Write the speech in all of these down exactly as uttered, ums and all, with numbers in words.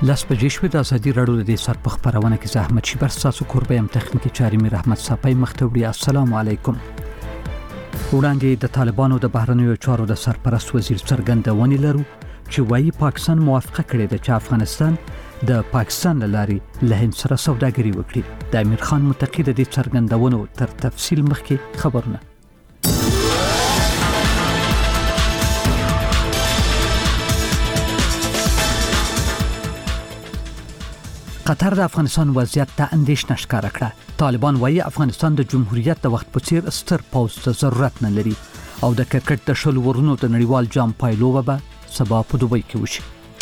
لاس بجې شوې د ازادي راډیو د سر په خبرونه کې زحمت شي بر تاسو کوربه يم تخنیکی چاري مې رحمت صافي مختوړي. السلام علیکم. وړاندې د طالبانو د بهرنیو چارو د سرپرست وزیر څرګندونې لرو چې وايي پاکستان موافقه کړې ده چې افغانستان د پاکستان لارې له هند سره سوداګري وکړي. د امیر خان متقی د دې څرګندونو تر تفصیل مخکې خبرونه. قطر د افغانستان وضعیت ته اندېښنه ښکاره کړه. طالبان وايي افغانستان د جمهوریت د وخت په څیر ستر پوځ ته ضرورت نه لري او د کرکټ د شل ورونو د نړیوال جام پایلوبه به سبا په دوبۍ کې وشي.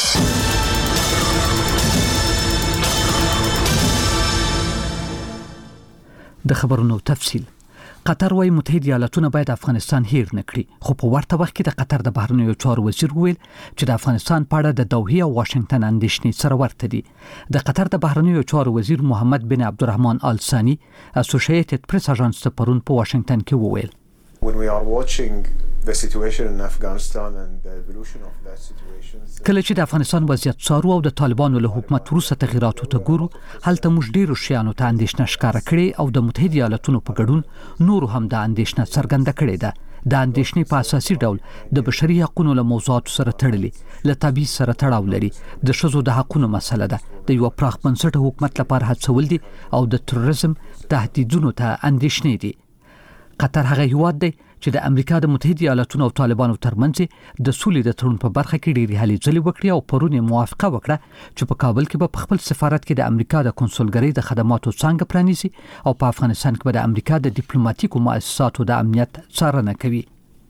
د خبرونو تفصیل. قطر وايي متحده ایالاتونه باید افغانستان هیر نکړي، خو په ورته وخت کې د قطر د بهرنیو چارو وزیر ویل چې د افغانستان په اړه د دوحه او واشنگټن اندېښنې سره ورته دي. د قطر د بهرنیو چارو وزیر محمد بن عبدالرحمن آل ثاني اسوسییټډ پریس اژانس ته پرون په واشنگټن کې وویل When we are watching the situation in Afghanistan and the evolution of that situation, کله چې د افغانستان وضعیت څارو او د طالبانو له حکومت وروسته تغیراتو ته ګورو، هلته موږ ډیرو شیانو ته اندېښنه ښکاره کړې او د متحده ایالاتونو په ګډون نورو هم د اندېښنه څرګنده کړې ده. د اندېښنې په اساسي ډول د بشري حقوقو له موضوعاتو سره تړلې له تبعیض سره تړاو لري. د ښځو د حقوقو مسله ده، د یو پراخ بنسټه حکومت لپاره هڅول دي او د تروریزم تهدیدونو ته اندېښنې دي. قطر هغه هیواد دی چې د امریکا د متحده ایالاتونو او طالبانو ترمنځ د سولې د تړون په برخه کې ډېری هلې ځلې وکړي او پرون موافقه وکړه چې په کابل کې به په خپل سفارت کې د امریکا د کنسولګرۍ د خدماتو څنګه پرانیزي او په افغانستان کې به د امریکا د ډیپلوماټیکو مؤسساتو د امنیت څارنه کوي.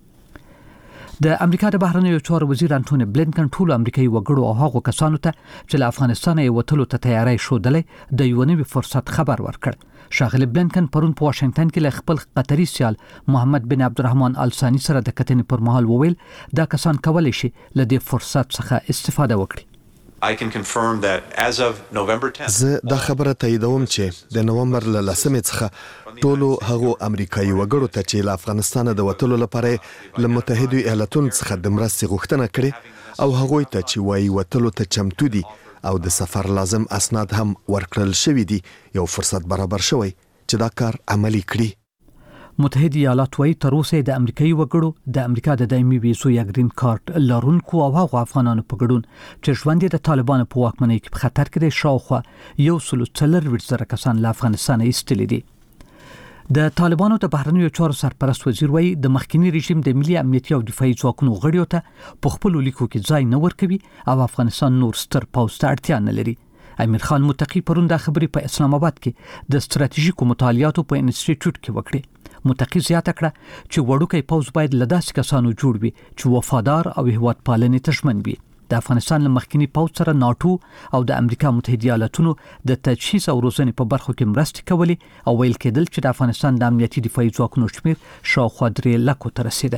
د امریکا د بهرنیو چارو وزیر انټونی بلینکن ټول امریکایي وګړو او هغو کسانو ته چې له افغانستان یې وتلو ته تیاری شودلې د یو نوي فرصت خبر ورکړ. شاغلی بلینکن پرون په واشنگټن کې له خپل قطري سیال محمد بن عبدالرحمن آل ثاني سره د کتنې پر مهال وویل دا کسان کولی شي له دې فرصت څخه استفاده وکړي. I can confirm that as of November tenth زه دا خبره تاییدوم چې د نومبر له لسمې څخه ټولو هغو امریکایي وګړو ته چې له افغانستان د وتلو لپاره له متحده ایالاتونو څخه د مرستې غوښتنه کړې او هغوی ته چې وايي وتلو ته چمتو دي او د سفر لازم اسناد هم ورکړل شوی دي یو فرصت برابر شوی چې دا کار عملی کړي. متحده ایالات وايي تر اوسه د امریکایي وګړو د امریکا د دایمي ویزو یا گرین کارت لرونکو او هغو افغانانو په ګډون چې ژوند د طالبانو په واکمنۍ کې په خطر کې دی شاوخوا یو سل څلور زره کسان له افغانستان ایستلي دي. د طالبانو د بهرنیو چارو سرپرست وزیر وايي د مخکنی رژیم د ملي امنیتي او دفاعي ځواکونو غړیو ته په خپل لیکو کې ځای نه ورکوي او افغانستان نور ستر پوځ ته اړتیا نه لري. امیر خان متقی پرون د خبرې په اسلام آباد کې د ستراتیژیکو مطالعاتو په انسټیټیوټ کې وکړي. متقی زیاته کړه چې وړوکی پوځ باید له داسې کسانو جوړ وي چې وفادار او هیواد پالنې ته ژمن وي. د افغانستان له مخکنی پوځ سره ناتو او د امریکا متحده ایالاتونو د تجهیز او روزنې په برخو کې مرستې کولې او ویل کېدل چې د افغانستان د امنیتي دفاعي ځواکونو شمیر شاوخوا درې لکو ته رسیده.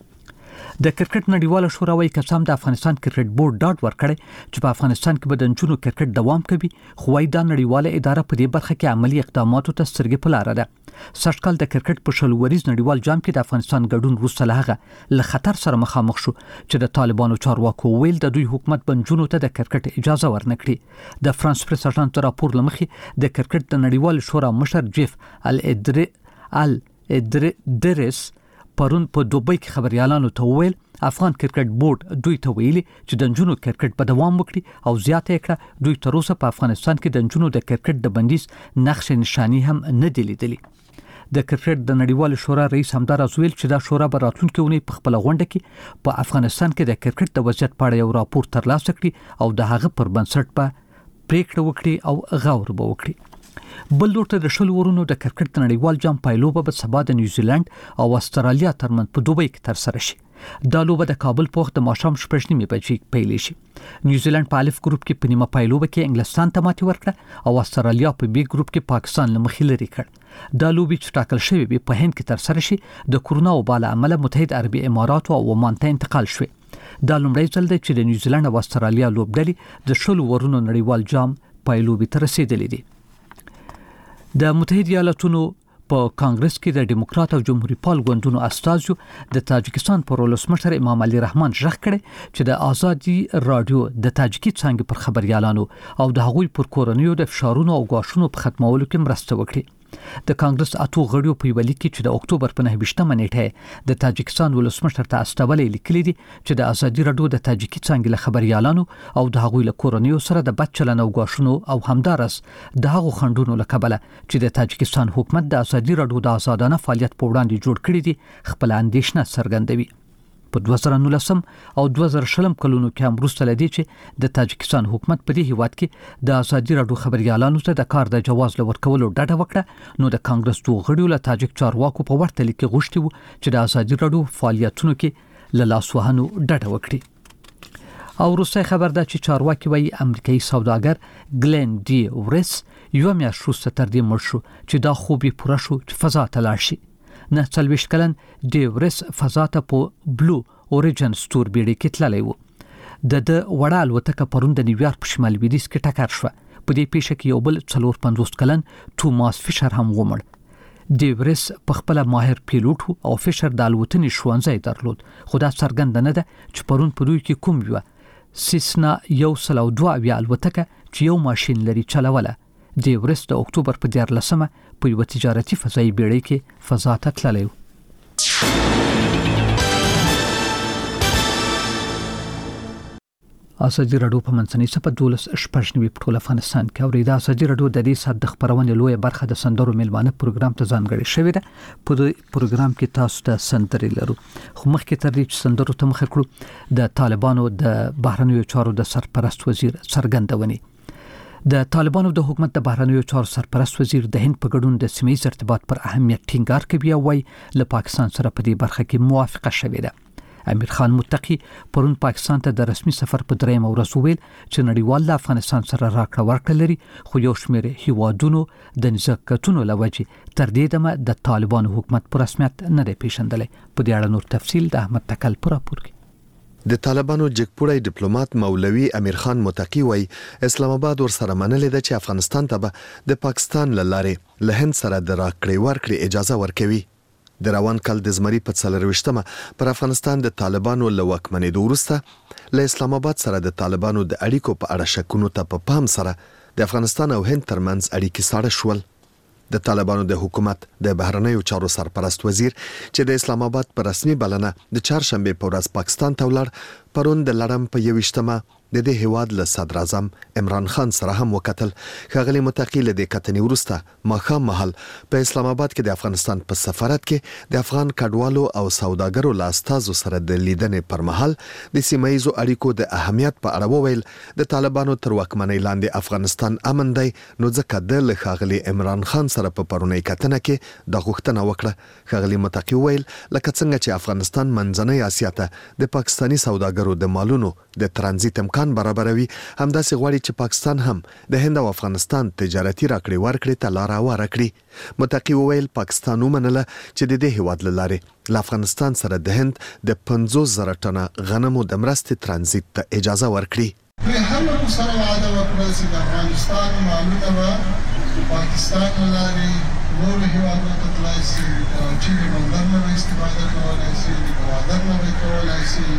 د کرکټ نړیواله شورا وايي کسان د افغانستان کرکټ بورډ ډاډ ورکړي چې په افغانستان کې به د نجونو کرکټ دوام کوي، خو وايي دا نړیواله اداره په دې برخه کې عملی اقداماتو ته سترګې په لاره ده. سږکال د کرکټ په شل وریز نړیوال جام کې د افغانستان ګډون وروسته له هغه له خطر سره مخامخ شو چې د طالبانو چارواکو ویل د دوی حکومت بنجونو ته د کرکټ اجازه ورنکړي. د فرانس پریس اژانس راپور لمخې د کرکټ د نړیوال شورا مشر جیف ال ادری ال ادریس پرون په دوبۍ کې خبريالانو ته ویل افغان کرکټ بورډ دوی ته ویلي چې د نجونو کرکټ په دوام وکړي او زیاته کړه دوی تر اوسه په افغانستان کې د نجونو د کرکټ د بندیز نقش نشانی هم نه دی لیدلی. د کرکټ د نړیوال شورا رئیس همداراز ویل چې دا شورا به راتلونکي اونۍ په خپل غونډه کې په افغانستان کې د کرکټ د وضعیت په اړه یو راپور ترلاسه کړي او د هغه پر بنسټ به پریکړه وکړي او غور به وکړي. بل لورته د شل ورونو د کرکټ د نړیوال جام پایلوبه به سبا د نیوزیلند او استرالیا ترمنځ په دوبۍ کې ترسره شي. دا لوبه د کابل په وخت د ماښام شپږ نیمې بجې پیل شي. نیوزیلند په الف ګروپ کې په نیمه پایلوبه کې انګلستان ته ماتې ورکړه او استرالیا په بی ګروپ کې پاکستان له مخې لرې کړ. دا لوبې چې ټاکل شوې وي په هند کې ترسره شي د کورونا وبا له امله متحده عربي امارات او عمان ته انتقال شوې. دا لومړی ځل دی چې د نیوزیلند او استرالیا لوبډلې د شل ورونو نړیوال جام پایلوبې ته رسیدلې دي. د متحده ایالاتونو په کانګرس کې د ډیموکرات او جمهوریت پال ګوندونو استازو د تاجکستان پر ولسمشر امام علي رحمان ژغ کړي چې د ازادي رادیو د تاجکي څنګه پر خبريالانو او د هغوی پر کورنیو د فشارونو او غاښونو په ختمولو کې مرسته وکړي. د کانګرس اتو غړیو په ویلي کې چې د اکتوبر په نهه نیټه د تاجکستان ولسمشر ته استولې لیکلي دي چې د ازادي رادیو د تاجکي څنګه له خبريالانو او د هغوی له کورنیو سره د بد چلن او غاښونو او همدارس د هغو خندونو له کبله چې د تاجکستان حکومت د ازادي رادیو د آزادانه فعالیت په وړاندې جوړ کړی دي خپل اندیشنه څرګندوي. په دوه زره نولسم او دوه زره شلم کلونو کې هم وروسته لدی چې د تاجکستان حکومت په دې هیواد کې د ازادي رادیو خبريالانو ته د کار د جواز لور کولو ډډه وکړه، نو د کانګرس دوه غړیو له تاجک چارواکو په ورته لیک غوښتي وو چې د ازادي رادیو فعالیتونو کې له لاسوهنو ډډه وکړي. او روسي خبر ده چې چارواکي وايي امریکایي سوداګر ګلن ډي ورس یو میاشت وروسته تر دې مړ شو چې دا خوب یې پوره شو چې فضا ته لاړ شي. نه څلويښت کلن ډیورس فضا ته په بلو اوريجن ستور بیړۍ کې تللی و. د د وړه الوتکه پرون د نیویارک په شمال لویدیځ کې ټکر شوه. په دې پیښه کې یو بل څلور پنځوس کلن توماس فیشر هم ومړ. ډیورس په خپل ماهر پیلوټ او فیشر د الوتنې شوانځای درلود، خو دا څرګند نه ده چې پرون په دوی کې کوم یو سیسنا یو سل او دوه اویا الوتکه چې یو ماشين لري چلوله. ډیورس د اکتوبر په دیارلسمه په یو تجارتي فضایي بیړۍ کې فضا ته تللی و. ازادي رادیو په منځنۍ صفه دولس شپږ نوي په ټول افغانستان کې اوري. د ازادي رادیو د دې سات د خبرونې لوی برخه د سندرو میلمانه پروګرام ته ځانګړې شوې ده. په دې پروګرام کې تاسو ته سندرې لرو، خو مخکې تر دې چې سندرو ته مخه کړو د طالبانو د بهرنیو چارو د سرپرست وزیر څرګندونې. د طالبانو د حکومت د بهرنیو چارو سرپرست وزیر د هند په ګډون د سیمه‌یز ارتباط پر اهمیت ټینګار کوي او وايي له پاکستان سره په دې برخه کې موافقه شوې ده. امیر خان متقی پرون پاکستان ته د رسمي سفر په دریم ورځ ویل چې نړیوال له افغانستان سره راکړه ورکړه لري، خو یو شمېر هیوادونو د نزاکتونو لوجه تر دې دمه د طالبانو حکومت په رسمیت نه دی پیژندلی. په دې اړه نور تفصیل د احمد تکل پر راپور کې. د طالبانو جګپوړی ډیپلوماټ مولوي امیر خان متقی وای اسلام آباد ورسره منلې ده چې افغانستان ته به د پاکستان لاره له هند سره د راکړې ورکړې اجازه ورکوي. د روان کال د زمري په څلرويشتمه پر افغانستان د طالبانو له واکمنېدو وروسته له اسلام آباد سره د طالبانو د اړیکو په اړه شکونو ته په پام سره د افغانستان او هند ترمنځ اړیکې ساړه شول. د طالبانو د حکومت د بهرنیو چارو سرپرست وزیر چې د اسلام آباد په رسمي بلنه د چهارشنبه په ورځ پاکستان ته ولاړ، پرون د لړم په یوویشتمه د دې هیواد له صدر اعظم عمران خان سره هم وکتل. ښاغلي متقی له دې کتنې وروسته ماښام مهال په اسلام آباد کې د افغانستان په سفارت کې د افغان کډوالو او سوداګرو له استازو سره د لیدنې پر مهال د سیمه‌یزو اړیکو د اهمیت په اړه وویل. د طالبانو تر واکمنۍ لاندې افغانستان امن دی، نو ځکه د له ښاغلي عمران خان سره په پرونی کتنه کې د غوښتنه وکړه. ښاغلي متقی ویل لکه څنګه چې افغانستان منځنۍ اسیا ته د پاکستانی سوداګرو د مالونو د ترانزیت امکان برابروي، همداسې غواړي چې پاکستان هم د هند او افغانستان تجارتي راکړې ورکړې ته لار هواره کړي. متقی وویل پاکستان ومنله چې د دې هیواد له لارې له افغانستان سره د هند د پنځوس زره ټنه غنمو د مرستې ترانزیت ته اجازه ورکړي. دوی هم ورسره وعده وکړه چې د افغانستان مالونه به پاکستان له لارې نورو هیوادونو ته تللی شي، د چین بندر نه به استفاده کولی شي، د ګوادر نه به کولی شي،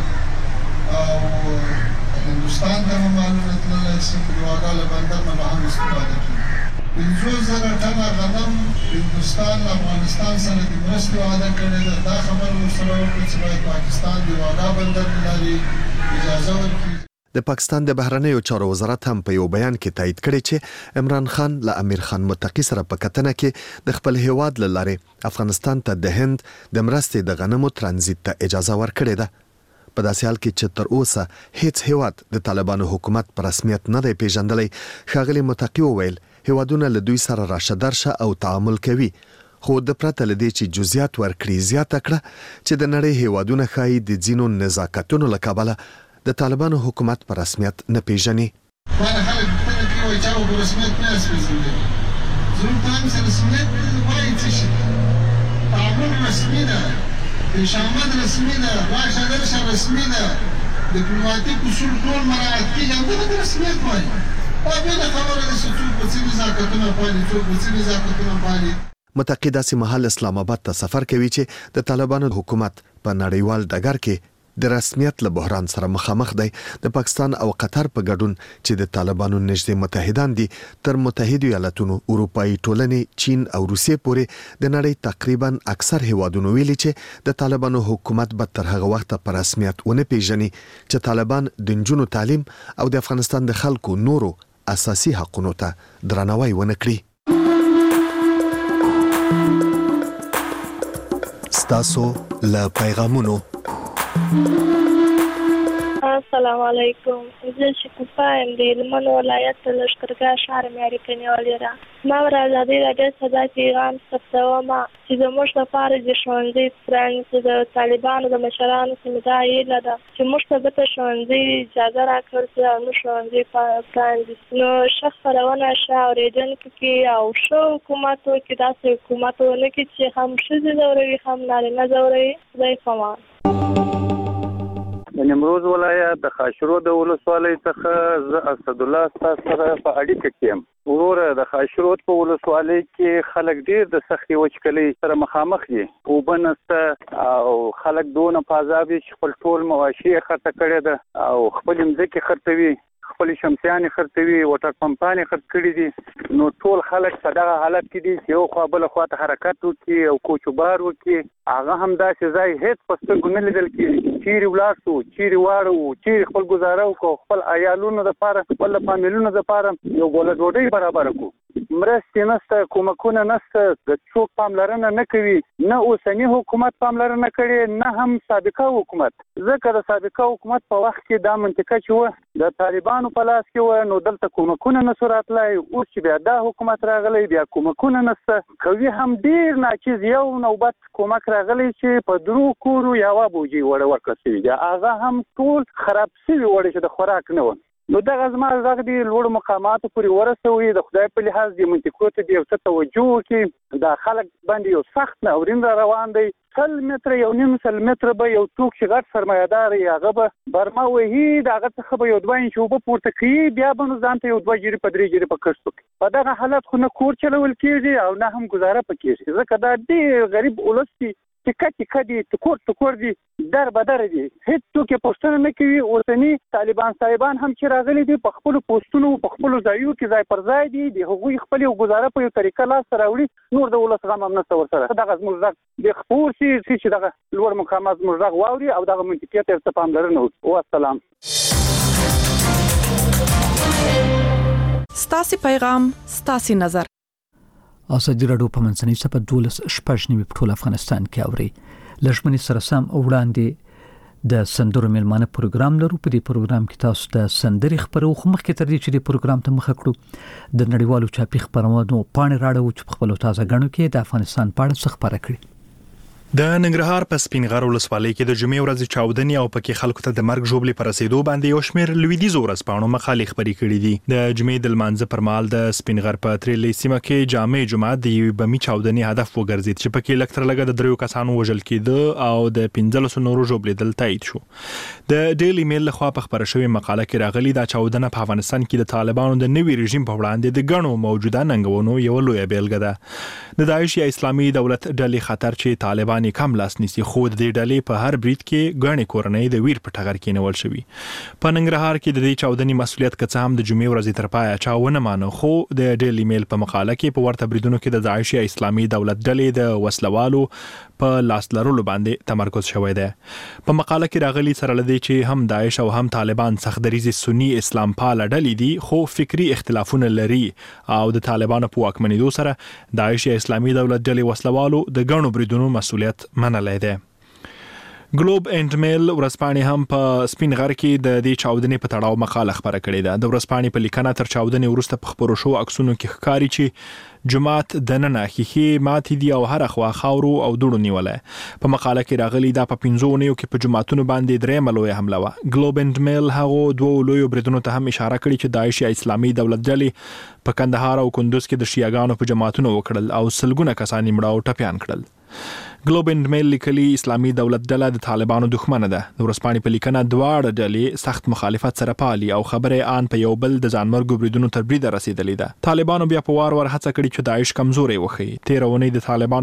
او هندوستان ته به مالونه تللی شي، د ګوادر له بندر نه به هم استفاده کړي. پنځوس زره ټنه غنم هندوستان له افغانستان سره د مرستې وعده کړې ده. دا خبره ورسره وکړه چې باید پاکستان د ګوادر بندر له لارې اجازه ورکړي. د پاکستان د بهرنیو چارو وزارت هم په یو بیان کې تایید کړی چې عمران خان له امیر خان متقی سره په کتنه کې د خپل هیواد له لارې افغانستان ته د هند د مرستې د غنمو ترانزیت ته اجازه ورکړې ده. په داسې حال کې چې تر اوسه هیڅ هیواد د طالبانو حکومت په رسمیت نه دی پیژندلی. ښاغلي متقی وویل هیوادونه له دوی سره راشه درشه او تعامل کوي، خو د پرته له دې چې جزئیات ورکړي زیاته کړه چې د نړۍ هیوادونه ښایي د ځینو نزاکتونو له کبله د طالبانو حکومت په رسمیت نه پیژني. باندې خلک پوښتنه کوي چې هغه په رسمیت نه پیژني. زموږ په هم سره رسمیت وایي څه شي، تعامل رسمي ده، پیشامد رسمي ده، راشه درشه رسمي ده، ډیپلوماتیک اصول ټول مراعات کېږي، همدغه د رسمیت وایي. دا بېله خبره ده چې څوک به څه نزاکتونه پالي، څوک به څه نزاکتونه پالي. متقي داسې مهال اسلام آباد ته سفر کوي چې د طالبانو حکومت په نړیوال ډګر کې د رسمیت له بحران سره مخامخ دی. د پاکستان او قطر په ګډون چې د طالبانو نږدې متحدان دي تر متحده ایالاتونو، اروپאי ټولنې، چین او روسیې پورې د نړۍ تقریبا اکثر هیوادونو ویلي چې د طالبانو حکومت به تر هغه وخت په رسمیت ونه پیژني چې طالبان د نجونو تعلیم او د افغانستان د خلکو نورو اساسي حقوقو ته درناوی ونه کړي. ستاسو له پیغامونو. السلام علیکم. زه شکوفا یم د هلمند ولایت لښکرګاه ښار معیاري کلیوالي را. ما ور ازادي راډیو څخه دا پیغام ثبتوم چې زموږ لپاره د ښوونځي پرانیستل د طالبانو د مشرانو څخه دا هیله ده چې موږ ته د ښوونځي اجازه راکړل شي او موږ ښوونځي پرانیستو. نو ښه خپرونه ښه اورېدونکي کې او ښه حکومت کې داسې حکومت ونه کړي چې هم ښځې ځوروي هم نارینه ځوروي. خدای پامان. د نیمروز ولایت د خاشرود د ولسوالۍ څخه زه اسد الله تاسو سره په اړیکه کې یم. وروره د خاشرود په ولسوالۍ کې خلک ډیر د سختي وچکلۍ سره مخامخ دي. اوبه نشته او خلک دونه په عذاب دي چې خپل ټول مواشي خرڅ کړي ده او خپل ځمکې خرڅوي، خپل شمسيانې خرڅوي، وټر پمپانې خرڅ کړي دي. نو ټول خلک په دغه حالت کې دي چې یو خوا بل خوا ته حرکت وکړي او کوچوبار وکړي. هغه هم داسې ځای هیڅ په سترګو نه لیدل کېږي. چیرې ولاړ شو، چیرې واړو، چیرې خپل ګزاره وکړو، خپل عیالونو دپاره، خپل فامیلونو دپاره یو ګوله ډوډۍ برابره کړو. مرستې نشته، کومکونه نشته، د څوک پاملرنه نه کوي. نه اوسني حکومت پاملرنه کړې، نه هم سابقه حکومت. ځکه د سابقه حکومت په وخت کې دا منطقه چې وه د طالبانو په لاس کې وه، نو دلته کومکونه نشو راتلی. اوس چې بیا دا حکومت راغلی بیا کومکونه نشته. کوي هم ډېر ناچیز یو نوبت کومک راغلی چې په درو کورو یوه بوجۍ وړه ورکړل شوي دي. هغه هم ټول خراب شوي وړې چې د خوراک نه وه. نو دغه زما غږ دی لوړو مقاماتو پورې ورسوي. د خدای په لحاظ دې منطقو ته دې یو څه توجه وکړي. دا خلک باندې یو سخت ناورین را روان دی. سل متره یو نیم سل متره به یو څوک چې غټ سرمایه‌دار وي هغه به برما وهي، د هغه څخه به یو دوه انچه اوبه پورته کوي، بیا به نو ځان ته یو دوه جرې په درې جرې په کښت وکړي. په دغه حالت خو نه کور چلول کېږي او نه هم ګزاره پکې کېږي. ځکه دا ډېر غریب ولس دي، ټکه ټکه دي، ټکور ټکور دي، در بدر دي. هیڅ څوک یې پوښتنه نه کوي. اوسني طالبان صاحبان هم چې راغلي دي په خپلو پوسټونو په خپلو ځایو کې ځای پر ځای دي. د هغوی خپل یو ګزاره په یو طریقه لاسته راوړي. نور د ولس غم هم نشته ورسره. دغه زموږ غږ د خپور شي چې دغه لوړ مقامات زموږ غږ واوري او دغه منطقې ته ورته پاملرنه وکړي. والسلام. ستاسې پیغام ستاسې نظر. ازادي راډیو په منځنۍ صفحه دولس شپږ نیمه په ټول افغانستان کې اوري. لږمنې سره سم وړاندې د سندرو میلمانه پروګرام لرو. په دې پروګرام کې تاسو د سندرې خبرو خو مخکې تر دې چې د پروګرام ته مخه کړو د نړیوالو چاپي خبرونو پاڼې راړو چې په خپل تازه غنو کې د افغانستان په اړه څه خبره کړي. د ننګرهار په سپینغر ولسوالۍ کې د جمعې ورځې چاودنې او پکې خلکو ته د مرګ ژوبلې پر رسیدو باندې یو شمېر لویدیځو ورځپاڼو مقالې خپرې کړې دي. د جمعې د لمانځه پر مهال د سپینغر په تریلې سیمه کې جامع جماعت د یوې بمي چاودنې هدف وګرځید چې پکې لږ تر لږه د دریو کسانو وژل کېده او د پنځلسو نورو ژوبلېدل تایید شو. د ډیلی میل لخوا په خپره شوې مقاله کې راغلي دا چاودنه په افغانستان کې د طالبانو د نوي رژیم په وړاندې د ګڼو موجوده ننګونو یو لویه بیلګه ده. د داعش یا اسلامي دولت ډلې خطر چې طالبان کم لاس نیسي خو د دې ډلې په هر برید کې ګڼې کورنۍ د ویر په ټغر کې نیول شوي. په ننګرهار کې د دې چاودنې مسؤلیت که څه هم د جمعې ورځې تر پایه چا ونه مانه، خو د ډیلی میل په مقاله کې په ورته بریدونو کې د داعش یا اسلامي دولت ډلې د وسلوالو په لاس لرلو باندې تمرکز شوی دی. په مقاله کې راغلي سره لدی چې هم داعش او هم طالبان سختدریزي سنی اسلام پال ډلې دي خو فکری اختلافونه لري او د طالبانو په واکمنېدو سره داعش یا اسلامي دولت ډلې وسلوالو د ګڼو بریدونو مسؤلیت منلی دی. ګلوب اینډ میل ورځپاڼې هم په سپین غر کې د دې چاودنې په تړاو مقاله خپره کړې ده. د ورځپاڼې په لیکنه تر چاودنې وروسته په خپرو شوو عکسونو کې ښکاري چې جماعت دننه ښیښې ماتې دي او هره خوا خاورو او دوړو نیولی. په مقاله کې راغلي دا په پنځو اونیو کې په جوماتونو باندې درېیمه لویه حمله وه. ګلوب اینډ میل هغو دوو لویو بریدونو ته هم اشاره کړې چې داعش یا اسلامي دولت ډلې په کندهار او کندوز کې د شیعهګانو په جماعتونو وکړل او سلګونه کسان یې مړه او ټپیان کړل. ګلوب اینډ میل لیکلي اسلامي دولت ډله د طالبانو دښمنه ده. د ورځپاڼې په لیکنه دواړه ډلې سخت مخالفت سره پالي او خبره آن په یو بل د ځانمرګ بریدونو تر بریده رسیدلې ده. طالبانو بیا په وار وار هڅه کړې چې داعش کمزوري وښيي. تیر اونۍ د طالبانو